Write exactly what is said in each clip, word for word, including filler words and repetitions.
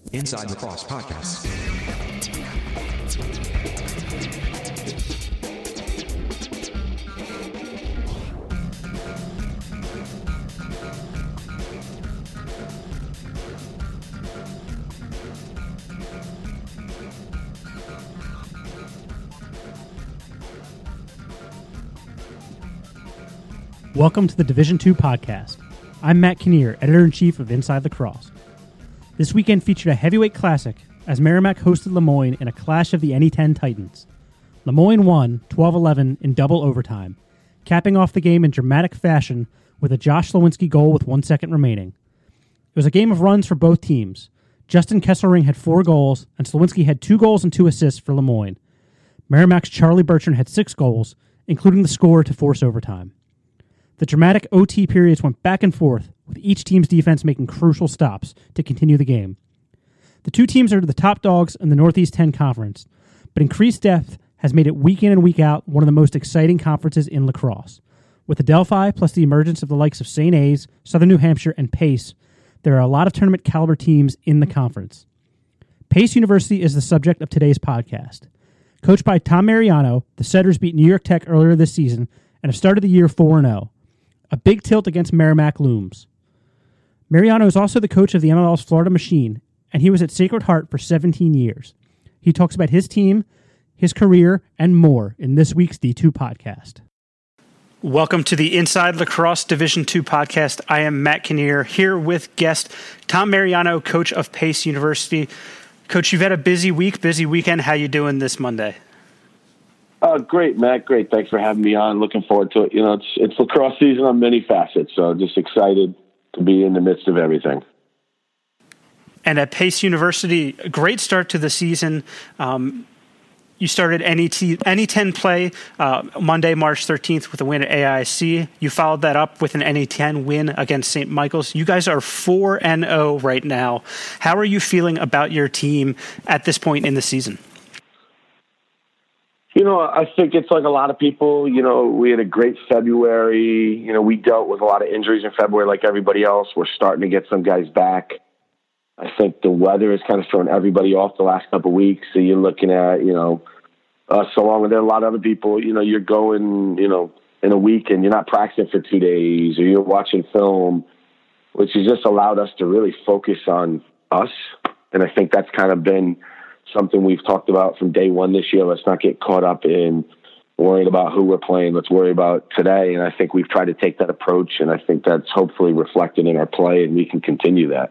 Inside Lacrosse Podcast. Welcome to the Division two podcast. I'm Matt Kinnear, editor-in-chief of Inside Lacrosse. This weekend featured a heavyweight classic as Merrimack hosted Lemoyne in a clash of the N E ten Titans. Lemoyne won twelve eleven in double overtime, capping off the game in dramatic fashion with a Josh Slowinski goal with one second remaining. It was a game of runs for both teams. Justin Kesselring had four goals, and Slowinski had two goals and two assists for Lemoyne. Merrimack's Charlie Bertrand had six goals, including the score to force overtime. The dramatic O T periods went back and forth, with each team's defense making crucial stops to continue the game. The two teams are the top dogs in the Northeast ten Conference, but increased depth has made it week in and week out one of the most exciting conferences in lacrosse. With Adelphi plus the emergence of the likes of Saint A's, Southern New Hampshire, and Pace, there are a lot of tournament caliber teams in the conference. Pace University is the subject of today's podcast. Coached by Tom Mariano, the Setters beat New York Tech earlier this season and have started the year four and oh. A big tilt against Merrimack looms. Mariano is also the coach of the M L L's Florida Machine, and he was at Sacred Heart for seventeen years. He talks about his team, his career, and more in this week's D two podcast. Welcome to the Inside Lacrosse Division two podcast. I am Matt Kinnear, here with guest Tom Mariano, coach of Pace University. Coach, you've had a busy week, busy weekend. How you doing this Monday? Uh, great, Matt. Great. Thanks for having me on. Looking forward to it. You know, it's it's lacrosse season on many facets, so just excited to be in the midst of everything. And at Pace University, a great start to the season. Um, you started N E ten play uh, Monday, March thirteenth with a win at A I C. You followed that up with an N E ten win against Saint Michael's. You guys are four and oh right now. How are you feeling about your team at this point in the season? You know, I think it's like a lot of people. You know, we had a great February. You know, we dealt with a lot of injuries in February like everybody else. We're starting to get some guys back. I think the weather has kind of thrown everybody off the last couple of weeks. So you're looking at, you know, us along with a lot of other people, you know, you're going, you know, in a week and you're not practicing for two days or you're watching film, which has just allowed us to really focus on us. And I think that's kind of been something we've talked about from day one this year. Let's not get caught up in worrying about who we're playing. Let's worry about today. And I think we've tried to take that approach, and I think that's hopefully reflected in our play, and we can continue that.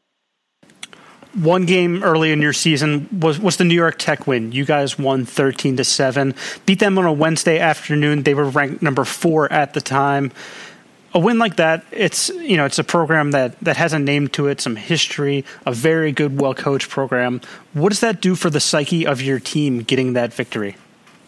One game early in your season was, was the New York Tech win. You guys won thirteen to seven, beat them on a Wednesday afternoon. They were ranked number four at the time. A win like that, it's you know it's a program that, that has a name to it, some history, a very good, well-coached program. What does that do for the psyche of your team getting that victory?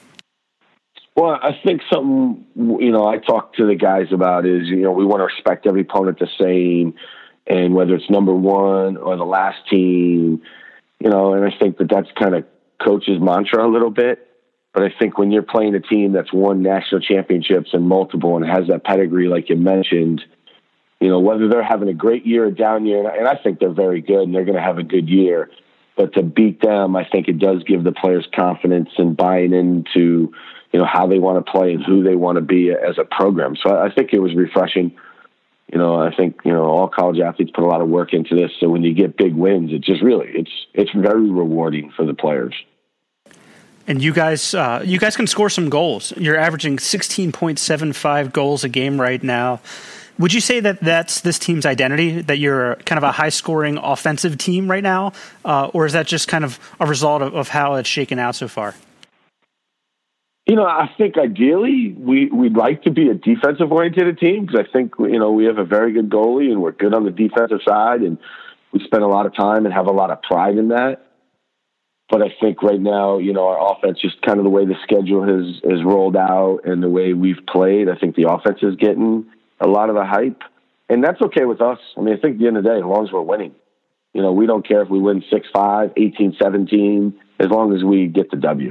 Well, I think something, you know, I talk to the guys about is, you know, we want to respect every opponent the same, and whether it's number one or the last team, you know, and I think that that's kind of coach's mantra a little bit. But I think when you're playing a team that's won national championships and multiple and has that pedigree, like you mentioned, you know, whether they're having a great year or down year, and I, and I think they're very good and they're going to have a good year, but to beat them, I think it does give the players confidence and buying into, you know, how they want to play and who they want to be as a program. So I, I think it was refreshing. You know, I think, you know, all college athletes put a lot of work into this. So when you get big wins, it just really, it's, it's very rewarding for the players. And you guys, uh, you guys can score some goals. You're averaging sixteen point seven five goals a game right now. Would you say that that's this team's identity, that you're kind of a high-scoring offensive team right now, uh, or is that just kind of a result of, of how it's shaken out so far? You know, I think ideally we, we'd like to be a defensive-oriented team because I think, you know, we have a very good goalie and we're good on the defensive side and we spend a lot of time and have a lot of pride in that. But I think right now, you know, our offense, just kind of the way the schedule has, has rolled out and the way we've played, I think the offense is getting a lot of the hype. And that's okay with us. I mean, I think at the end of the day, as long as we're winning, you know, we don't care if we win six five, eighteen seventeen, as long as we get the W.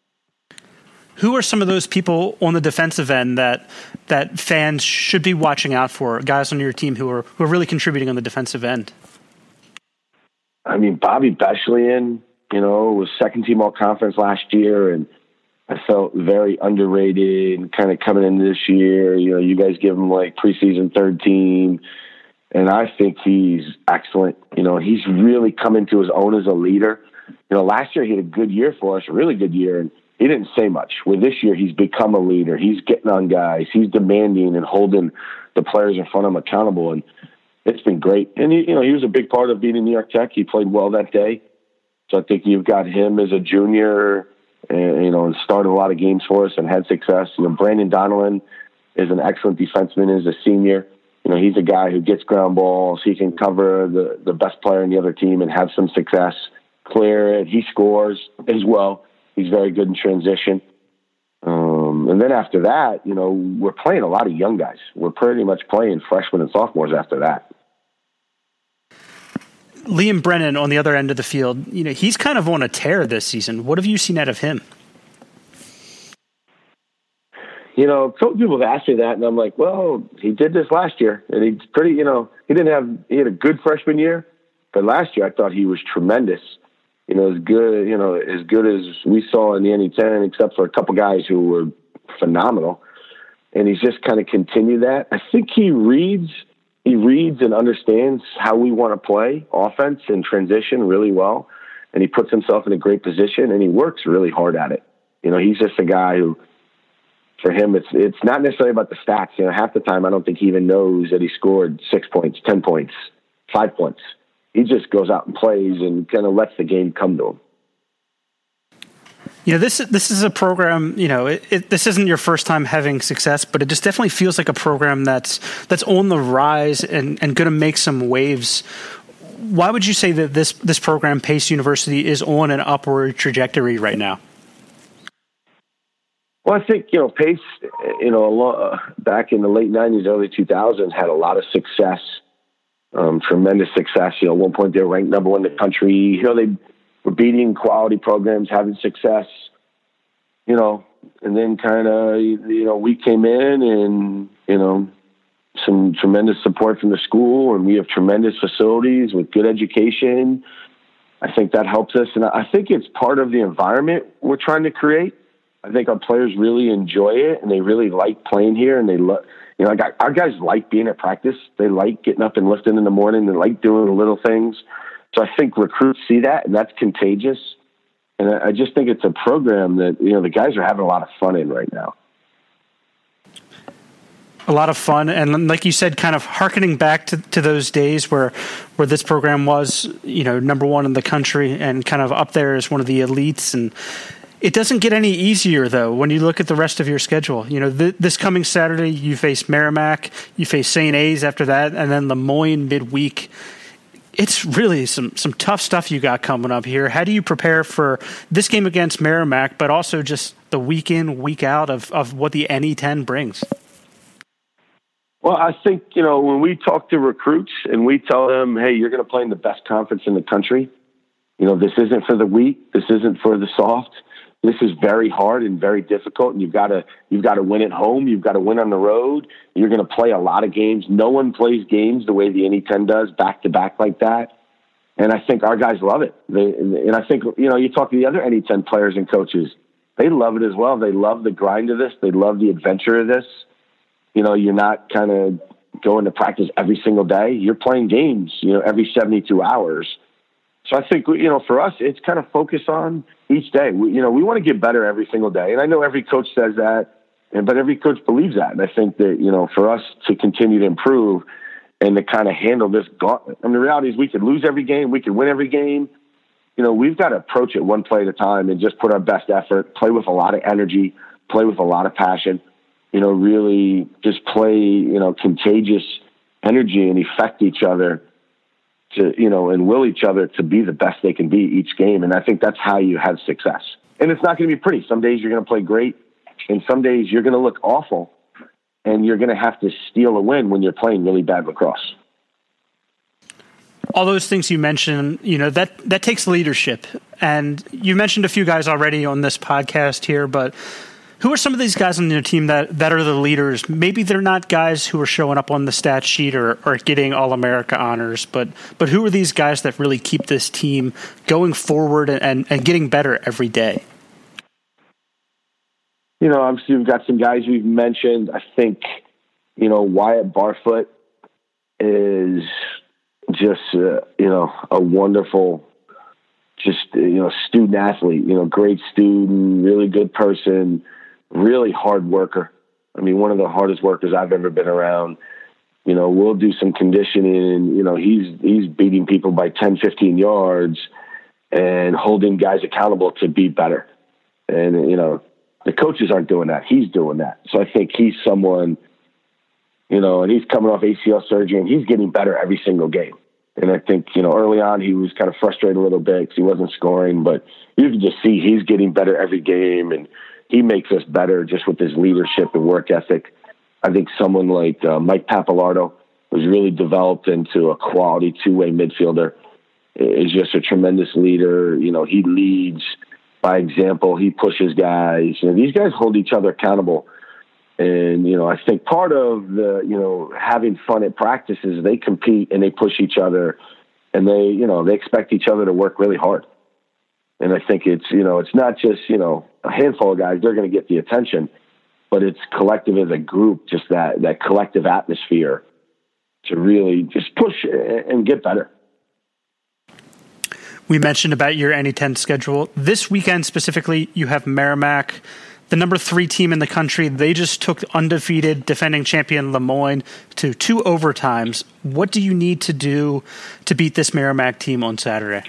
Who are some of those people on the defensive end that that fans should be watching out for, guys on your team who are who are really contributing on the defensive end? I mean, Bobby Bechelian, you know, was second team all conference last year, and I felt very underrated and kind of coming into this year. You know, you guys give him like preseason third team, and I think he's excellent. You know, he's really come into his own as a leader. You know, last year he had a good year for us, a really good year, and he didn't say much. Well, this year he's become a leader. He's getting on guys. He's demanding and holding the players in front of him accountable, and it's been great. And, he, you know, he was a big part of beating New York Tech. He played well that day. So I think you've got him as a junior, and, you know, and started a lot of games for us and had success. You know, Brandon Donnellan is an excellent defenseman as a senior. You know, he's a guy who gets ground balls. He can cover the, the best player in the other team and have some success, clear it. He scores as well. He's very good in transition. Um, and then after that, you know, we're playing a lot of young guys. We're pretty much playing freshmen and sophomores after that. Liam Brennan on the other end of the field, you know, he's kind of on a tear this season. What have you seen out of him? You know, people have asked me that, and I'm like, well, he did this last year, and he's pretty, you know, he didn't have, he had a good freshman year, but last year I thought he was tremendous. You know, as good, you know, as good as we saw in the N E ten, except for a couple guys who were phenomenal. And he's just kind of continued that. I think he reads, he reads and understands how we want to play offense and transition really well. And he puts himself in a great position, and he works really hard at it. You know, he's just a guy who, for him, it's it's not necessarily about the stats. You know, half the time I don't think he even knows that he scored six points, ten points, five points. He just goes out and plays and kind of lets the game come to him. You know, this this is a program, you know, it, it, this isn't your first time having success, but it just definitely feels like a program that's that's on the rise and, and going to make some waves. Why would you say that this, this program, Pace University, is on an upward trajectory right now? Well, I think, you know, Pace, you know, a lot, back in the late nineties, early two thousands, had a lot of success. Um, tremendous success. You know, at one point they were ranked number one in the country. You know, they were beating quality programs, having success. You know, and then kind of, you know, we came in and, you know, some tremendous support from the school, and we have tremendous facilities with good education. I think that helps us, and I think it's part of the environment we're trying to create. I think our players really enjoy it, and they really like playing here, and they love. You know, our guys like being at practice. They like getting up and lifting in the morning. They like doing the little things. So I think recruits see that, and that's contagious. And I just think it's a program that, you know, the guys are having a lot of fun in right now. A lot of fun. And like you said, kind of hearkening back to, to those days where, where this program was, you know, number one in the country and kind of up there as one of the elites. And it doesn't get any easier, though, when you look at the rest of your schedule. You know, th- this coming Saturday, you face Merrimack, you face Saint A's after that, and then Lemoyne midweek. It's really some, some tough stuff you got coming up here. How do you prepare for this game against Merrimack, but also just the week in, week out of, of what the N E ten brings? Well, I think, you know, when we talk to recruits and we tell them, hey, you're going to play in the best conference in the country, you know, this isn't for the weak, this isn't for the soft. This is very hard and very difficult, and you've got to you've got to win at home. You've got to win on the road. You're going to play a lot of games. No one plays games the way the N E ten does, back to back like that. And I think our guys love it. They, and I think, you know, you talk to the other N E ten players and coaches, they love it as well. They love the grind of this. They love the adventure of this. You know, you're not kind of going to practice every single day. You're playing games, you know, every seventy-two hours. So I think, you know, for us, it's kind of focus on each day. We, you know, we want to get better every single day. And I know every coach says that, and but every coach believes that. And I think that, you know, for us to continue to improve and to kind of handle this gauntlet. I mean, the reality is we could lose every game. We could win every game. You know, we've got to approach it one play at a time and just put our best effort, play with a lot of energy, play with a lot of passion, you know, really just play, you know, contagious energy and affect each other to, you know, and will each other to be the best they can be each game. And I think that's how you have success. And it's not going to be pretty. Some days you're going to play great, and some days you're going to look awful, and you're going to have to steal a win when you're playing really bad lacrosse. All those things you mentioned, you know, that, that takes leadership. And you mentioned a few guys already on this podcast here, but Who are some of these guys on your team that, that are the leaders? Maybe they're not guys who are showing up on the stat sheet or, or getting All-America honors, but but who are these guys that really keep this team going forward and, and getting better every day? You know, obviously we've got some guys we've mentioned. I think, you know, Wyatt Barfoot is just, uh, you know, a wonderful, just, you know, student athlete, you know, great student, really good person, really hard worker. I mean, one of the hardest workers I've ever been around. You know, we'll do some conditioning. You know, he's he's beating people by ten, fifteen yards and holding guys accountable to be better. And, you know, the coaches aren't doing that. He's doing that. So I think he's someone, you know, and he's coming off A C L surgery and he's getting better every single game. And I think, you know, early on he was kind of frustrated a little bit because he wasn't scoring, but you can just see he's getting better every game, and he makes us better just with his leadership and work ethic. I think someone like uh, Mike Papalardo, who's really developed into a quality two-way midfielder, is just a tremendous leader. You know, he leads by example. He pushes guys. You know, these guys hold each other accountable. And, you know, I think part of the, you know, having fun at practice is they compete and they push each other, and they, you know, they expect each other to work really hard. And I think it's, you know, it's not just, you know, a handful of guys, they're going to get the attention, but it's collective as a group, just that, that collective atmosphere to really just push and get better. We mentioned about your N E ten schedule. This weekend specifically, you have Merrimack, the number three team in the country. They just took undefeated defending champion Lemoyne to two overtimes. What do you need to do to beat this Merrimack team on Saturday?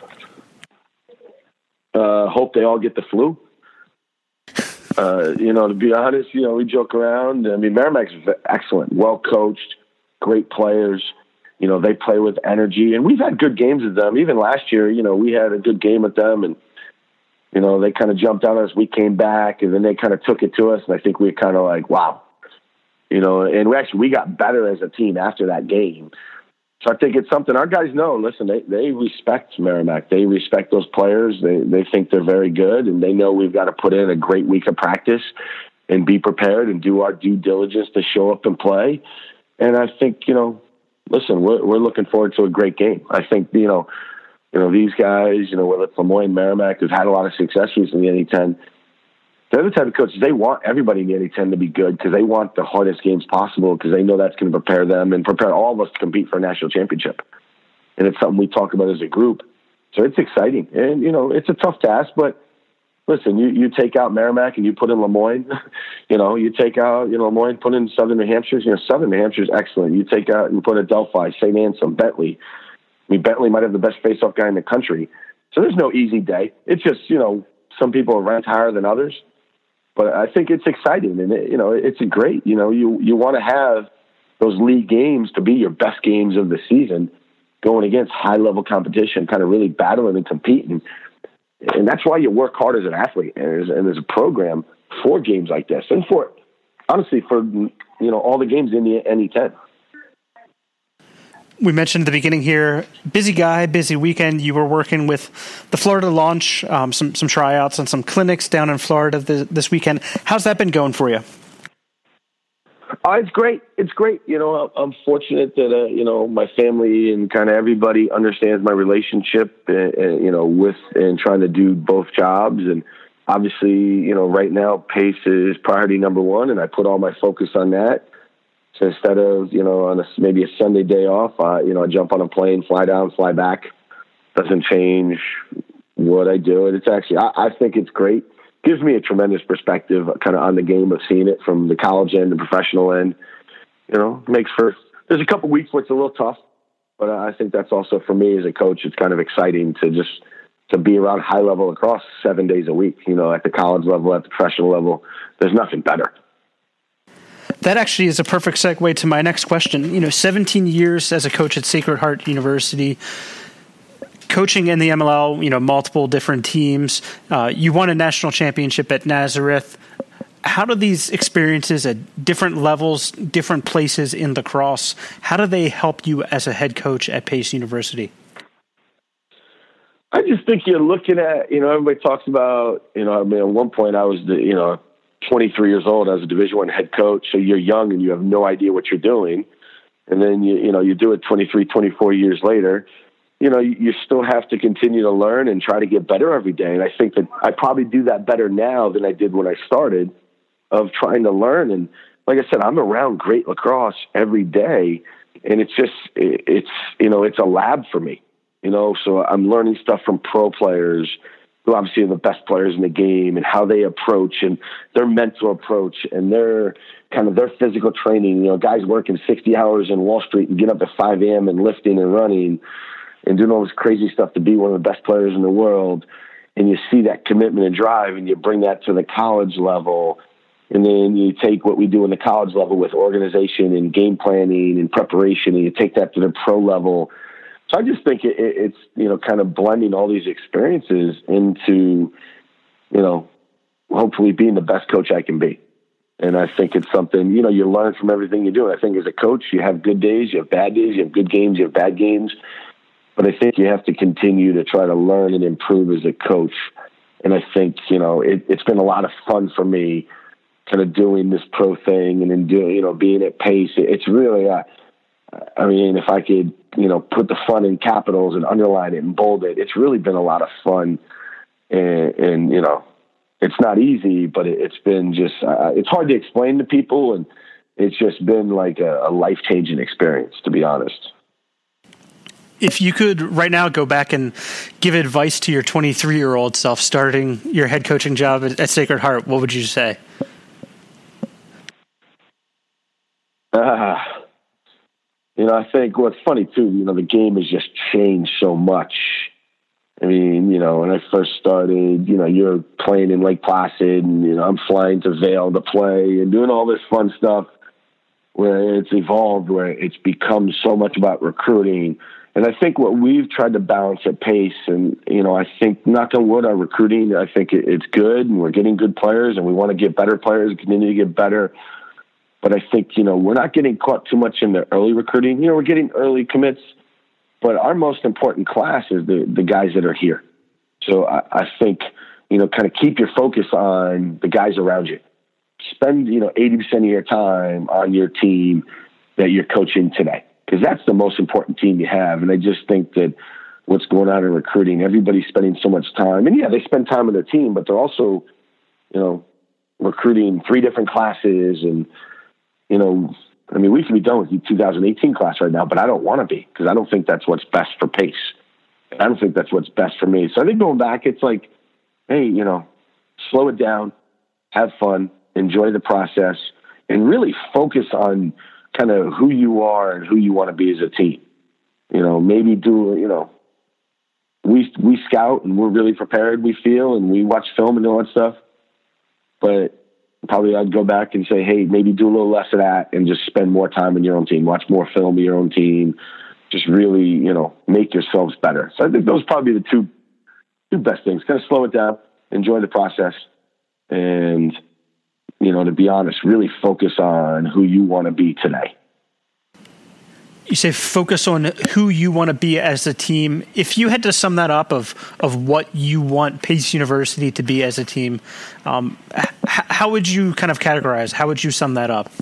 Uh, hope they all get the flu. Uh, you know, to be honest, you know, we joke around. I mean, Merrimack's excellent, well coached, great players. You know, they play with energy, and we've had good games with them. Even last year, you know, we had a good game with them, and you know, they kind of jumped on us. We came back, and then they kind of took it to us, and I think we kind of like, wow, you know. And we actually we got better as a team after that game. So I think it's something our guys know. Listen, they, they respect Merrimack. They respect those players. They they think they're very good, and they know we've got to put in a great week of practice and be prepared and do our due diligence to show up and play. And I think, you know, listen, we're we're looking forward to a great game. I think, you know, you know these guys, you know, whether it's Lemoyne, Merrimack, who've had a lot of success recently in the N E ten. They're the type of coaches, they want everybody in the N E ten to be good because they want the hardest games possible because they know that's going to prepare them and prepare all of us to compete for a national championship. And it's something we talk about as a group. So it's exciting. And, you know, it's a tough task, but listen, you, you take out Merrimack and you put in Lemoyne, you know, you take out, you know, Lemoyne, put in Southern New Hampshire. You know, Southern New Hampshire is excellent. You take out and put a Delphi, Saint Anselm, Bentley. I mean, Bentley might have the best face-off guy in the country. So there's no easy day. It's just, you know, some people are ranked higher than others. But I think it's exciting, and it, you know, it's a great. You know, you you want to have those league games to be your best games of the season, going against high level competition, kind of really battling and competing, and that's why you work hard as an athlete and as, and as a program for games like this, and for honestly for you know all the games in the N E ten. We mentioned at the beginning here, busy guy, busy weekend. You were working with the Florida launch, um, some some tryouts and some clinics down in Florida this, this weekend. How's that been going for you? Uh, it's great. It's great. You know, I'm fortunate that, uh, you know, my family and kind of everybody understands my relationship, uh, you know, with and trying to do both jobs. And obviously, you know, right now, pace is priority number one, and I put all my focus on that. So instead of, you know, on a, maybe a Sunday day off, uh, you know, I jump on a plane, fly down, fly back. Doesn't change what I do. And it's actually, I, I think it's great. Gives me a tremendous perspective kind of on the game of seeing it from the college end, the professional end. You know, makes for, there's a couple weeks where it's a little tough, but I think that's also for me as a coach, it's kind of exciting to just, to be around high level across seven days a week, you know, at the college level, at the professional level. There's nothing better. That actually is a perfect segue to my next question. You know, seventeen years as a coach at Sacred Heart University, coaching in the M L L, you know, multiple different teams. Uh, you won a national championship at Nazareth. How do these experiences at different levels, different places in the cross, how do they help you as a head coach at Pace University? I just think you're looking at, you know, everybody talks about, you know, I mean, at one point I was the, you know, twenty-three years old as a Division One head coach. So you're young and you have no idea what you're doing. And then, you, you know, you do it twenty-three, twenty-four years later, you know, you, you still have to continue to learn and try to get better every day. And I think that I probably do that better now than I did when I started, of trying to learn. And like I said, I'm around great lacrosse every day, and it's just, it's, you know, it's a lab for me, you know, so I'm learning stuff from pro players who obviously are the best players in the game, and how they approach and their mental approach and their kind of their physical training. You know, guys working sixty hours in Wall Street and get up at five a.m. and lifting and running and doing all this crazy stuff to be one of the best players in the world. And you see that commitment and drive, and you bring that to the college level. And then you take what we do in the college level with organization and game planning and preparation, and you take that to the pro level. So I just think it, it, it's, you know, kind of blending all these experiences into, you know, hopefully being the best coach I can be. And I think it's something, you know, you learn from everything you do. I think as a coach, you have good days, you have bad days, you have good games, you have bad games. But I think you have to continue to try to learn and improve as a coach. And I think, you know, it, it's been a lot of fun for me kind of doing this pro thing and then doing, you know, being at Pace. It's really, uh, I mean, if I could, you know, put the fun in capitals and underline it and bold it, it's really been a lot of fun. And, and you know, it's not easy, but it, it's been just, uh, it's hard to explain to people. And it's just been like a, a life-changing experience, to be honest. If you could right now go back and give advice to your twenty-three-year-old self starting your head coaching job at, at Sacred Heart, what would you say? Uh, you know, I think what's funny too, you know, the game has just changed so much. I mean, you know, when I first started, you know, you're playing in Lake Placid, and, you know, I'm flying to Vail to play and doing all this fun stuff, where it's evolved, where it's become so much about recruiting. And I think what we've tried to balance at Pace, and, you know, I think, knock on wood, our recruiting, I think it's good, and we're getting good players, and we want to get better players and continue to get better. But I think, you know, we're not getting caught too much in the early recruiting. You know, we're getting early commits, but our most important class is the, the guys that are here. So I, I think, you know, kind of keep your focus on the guys around you. Spend, you know, eighty percent of your time on your team that you're coaching today, because that's the most important team you have. And I just think that what's going on in recruiting, everybody's spending so much time. And, yeah, they spend time with their team, but they're also, you know, recruiting three different classes. And, you know, I mean, we could be done with the two thousand eighteen class right now, but I don't want to be, because I don't think that's what's best for Pace. I don't think that's what's best for me. So I think going back, it's like, hey, you know, slow it down, have fun, enjoy the process, and really focus on kind of who you are and who you want to be as a team. You know, maybe do, you know, we, we scout and we're really prepared, we feel, and we watch film and all that stuff. But probably I'd go back and say, hey, maybe do a little less of that and just spend more time on your own team, watch more film of your own team, just really, you know, make yourselves better. So I think those are probably the two, two best things. Kind of slow it down, enjoy the process, and, you know, to be honest, really focus on who you want to be today. You say focus on who you want to be as a team. If you had to sum that up of of what you want Pace University to be as a team, um, h- how would you kind of categorize? How would you sum that up?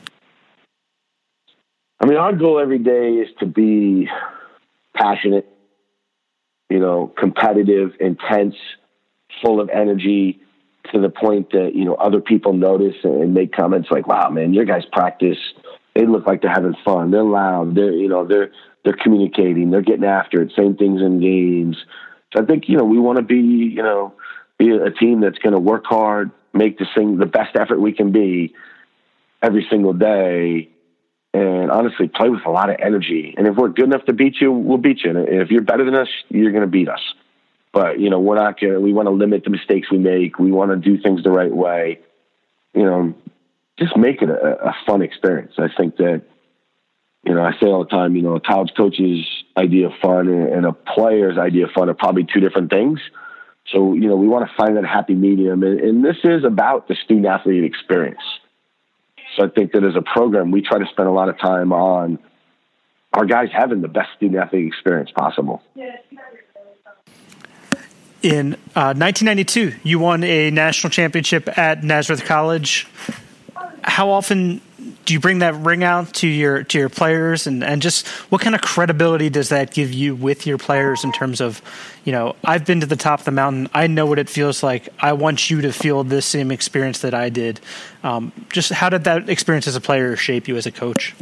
I mean, our goal every day is to be passionate, you know, competitive, intense, full of energy, to the point that, you know, other people notice and make comments like, wow, man, your guys practice. They look like they're having fun. They're loud. They're, you know, they're, they're communicating. They're getting after it. Same things in games. So I think, you know, we want to be, you know, be a team that's going to work hard, make this thing the best effort we can be every single day, and honestly play with a lot of energy. And if we're good enough to beat you, we'll beat you. And if you're better than us, you're going to beat us. But, you know, we're not going to, we want to limit the mistakes we make. We want to do things the right way. You know, just make it a, a fun experience. I think that, you know, I say all the time, you know, a college coach's idea of fun and a player's idea of fun are probably two different things. So, you know, we want to find that happy medium. And, and this is about the student athlete experience. So I think that as a program, we try to spend a lot of time on our guys having the best student athlete experience possible. In uh, nineteen ninety-two, you won a national championship at Nazareth College. How often do you bring that ring out to your to your players, and, and just what kind of credibility does that give you with your players in terms of, you know, I've been to the top of the mountain, I know what it feels like, I want you to feel this same experience that I did. Um, just how did that experience as a player shape you as a coach?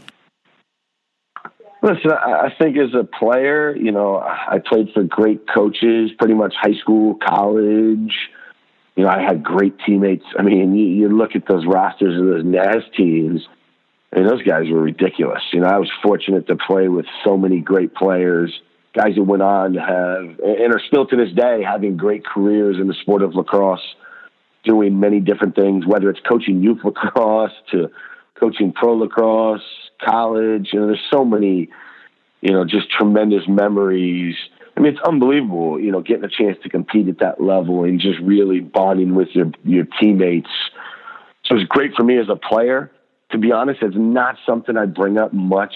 Listen, I think as a player, you know, I played for great coaches, pretty much high school, college. You know, I had great teammates. I mean, you, you look at those rosters of those N A S teams, and those guys were ridiculous. You know, I was fortunate to play with so many great players, guys who went on to have, and are still to this day, having great careers in the sport of lacrosse, doing many different things, whether it's coaching youth lacrosse to coaching pro lacrosse, college. You know, there's so many, you know, just tremendous memories. I mean, it's unbelievable, you know, getting a chance to compete at that level and just really bonding with your, your teammates. So it's great for me as a player. To be honest, it's not something I bring up much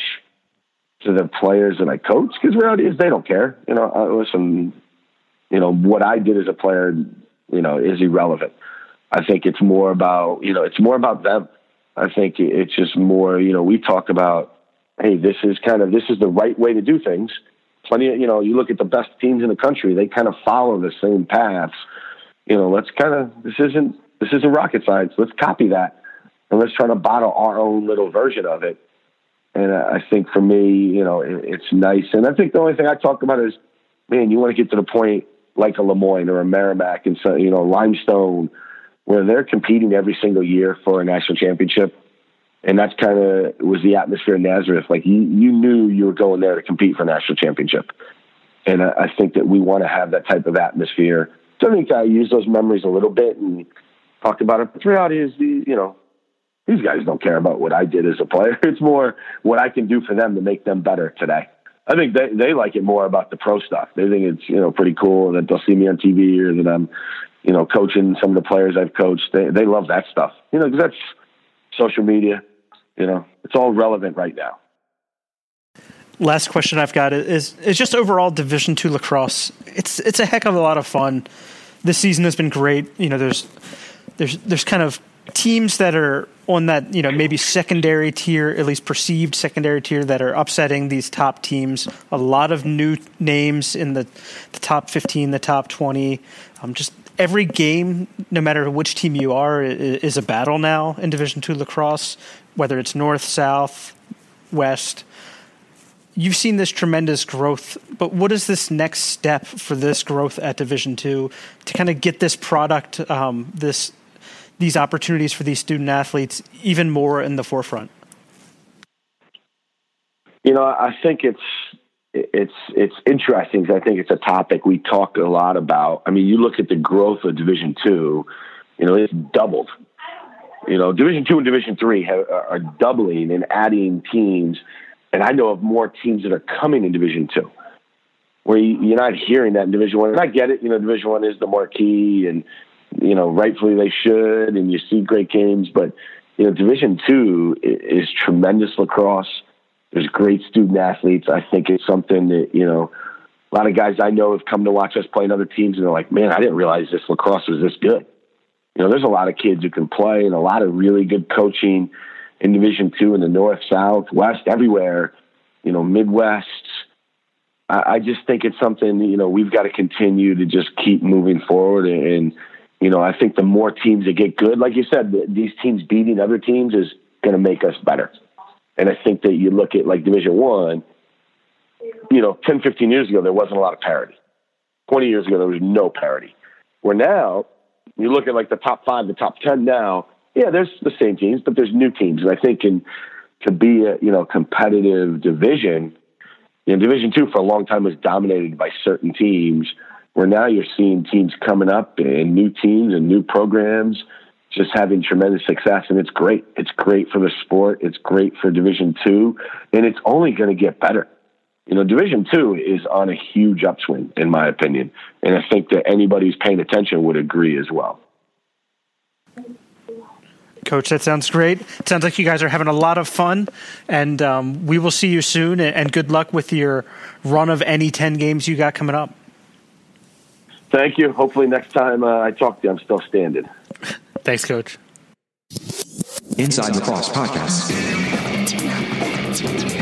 to the players that I coach, because the reality is they don't care. You know, uh, listen, you know, what I did as a player, you know, is irrelevant. I think it's more about, you know, it's more about them. I think it's just more, you know, we talk about, hey, this is kind of, this is the right way to do things. Plenty of, you know, you look at the best teams in the country, they kind of follow the same paths. You know, let's kind of, this isn't, this isn't rocket science. Let's copy that. And let's try to bottle our own little version of it. And I think for me, you know, it, it's nice. And I think the only thing I talk about is, man, you want to get to the point like a Lemoyne or a Merrimack and so, you know, Limestone, where they're competing every single year for a national championship. And that's kind of was the atmosphere in Nazareth. Like you, you knew you were going there to compete for a national championship. And I, I think that we want to have that type of atmosphere. So I think I use those memories a little bit and talked about it. But the reality is, the, you know, these guys don't care about what I did as a player. It's more what I can do for them to make them better today. I think they, they like it more about the pro stuff. They think it's, you know, pretty cool that they'll see me on T V or that I'm, you know, coaching some of the players I've coached. They, they love that stuff, you know, because that's social media. You know, it's all relevant right now. Last question I've got is is just overall Division two lacrosse. It's it's a heck of a lot of fun. This season has been great. You know, there's there's there's kind of teams that are on that, you know, maybe secondary tier, at least perceived secondary tier, that are upsetting these top teams. A lot of new names in the, the top fifteen, the top twenty. Um, just every game, no matter which team you are, is a battle now in Division two lacrosse, whether it's north, south, west. You've seen this tremendous growth, but what is this next step for this growth at Division two to kind of get this product, um, this these opportunities for these student athletes even more in the forefront? You know, I think it's it's it's interesting because I think it's a topic we talk a lot about. I mean, you look at the growth of Division two, you know, it's doubled. You know, Division two and Division three have, are doubling and adding teams. And I know of more teams that are coming in Division two, where you, you're not hearing that in Division one. And I get it. You know, Division one is the marquee, and, you know, rightfully they should, and you see great games. But, you know, Division two is, is tremendous lacrosse. There's great student athletes. I think it's something that, you know, a lot of guys I know have come to watch us play in other teams, and they're like, man, I didn't realize this lacrosse was this good. You know, there's a lot of kids who can play and a lot of really good coaching in Division two in the north, south, west, everywhere, you know, Midwest. I, I just think it's something, you know, we've got to continue to just keep moving forward. And, and, you know, I think the more teams that get good, like you said, these teams beating other teams is going to make us better. And I think that you look at like Division one, you know, ten, fifteen years ago, there wasn't a lot of parity. twenty years ago, there was no parity. Where now, you look at like the top five, the top ten now, yeah, there's the same teams, but there's new teams. And I think in, to be a, you know, competitive division, you know, Division two for a long time was dominated by certain teams, where now you're seeing teams coming up and new teams and new programs just having tremendous success. And it's great. It's great for the sport. It's great for Division two, and it's only going to get better. You know, Division two is on a huge upswing, in my opinion. And I think that anybody who's paying attention would agree as well. Coach, that sounds great. It sounds like you guys are having a lot of fun, and um, we will see you soon, and good luck with your run of any ten games you got coming up. Thank you. Hopefully next time uh, I talk to you, I'm still standing. Thanks, Coach. Inside Lacrosse Podcast.